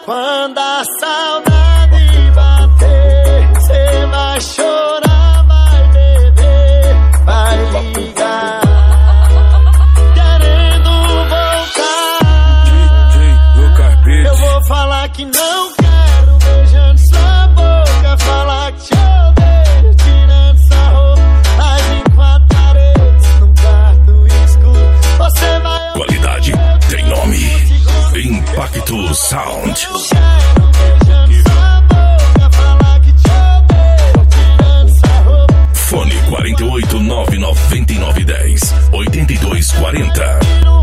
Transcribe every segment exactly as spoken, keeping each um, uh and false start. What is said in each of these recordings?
Quando a saudade bater, cê vai chorar, vai beber, vai ligar, querendo voltar. D J Lucas Beats. Eu vou falar que não quero, beijando sua boca, falar que te odeio, tirando sua roupa, as em quatro paredes, num quarto escuro. Você vai ouvir. Qualidade tem nome. Impacto Sound. Fone quarenta e oito, nove nove nove, dez, oitenta e dois, quarenta.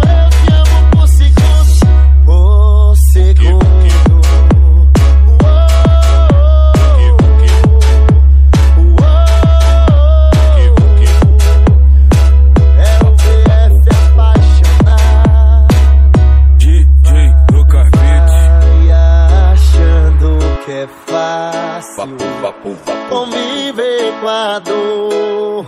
É fácil conviver com a dor.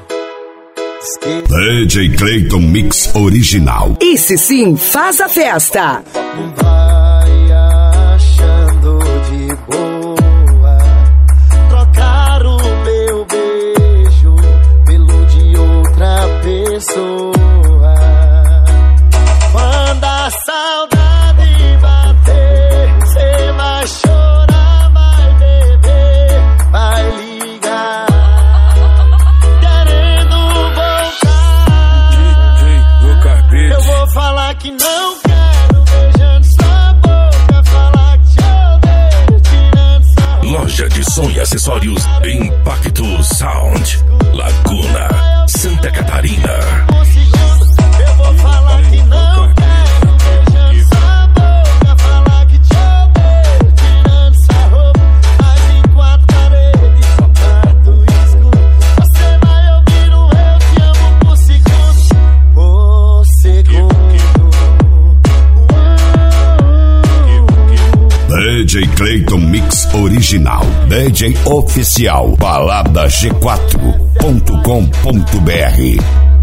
D J Clayton Mix Original. Esse sim faz a festa. Vai achando de boa trocar o meu beijo pelo de outra pessoa. Quando a saudade bater, cê vai chorar, vai ligar, querendo voltar. D J Lucas Beats. Eu vou falar que não quero, beijando sua boca, falar que te odeio, tirando sua roupa. Loja de som e acessórios Impacto Sound, Laguna, Santa Catarina. Eu vou falar que não quero, beijando sua boca, falar que te odeio, tirando sua roupa, mas em quatro paredes, só quarto escuro. Você vai ouvir um eu te amo por segundo, por segundo. D J Clayton Mix Original. D J Oficial. Balada G quatro ponto com ponto br.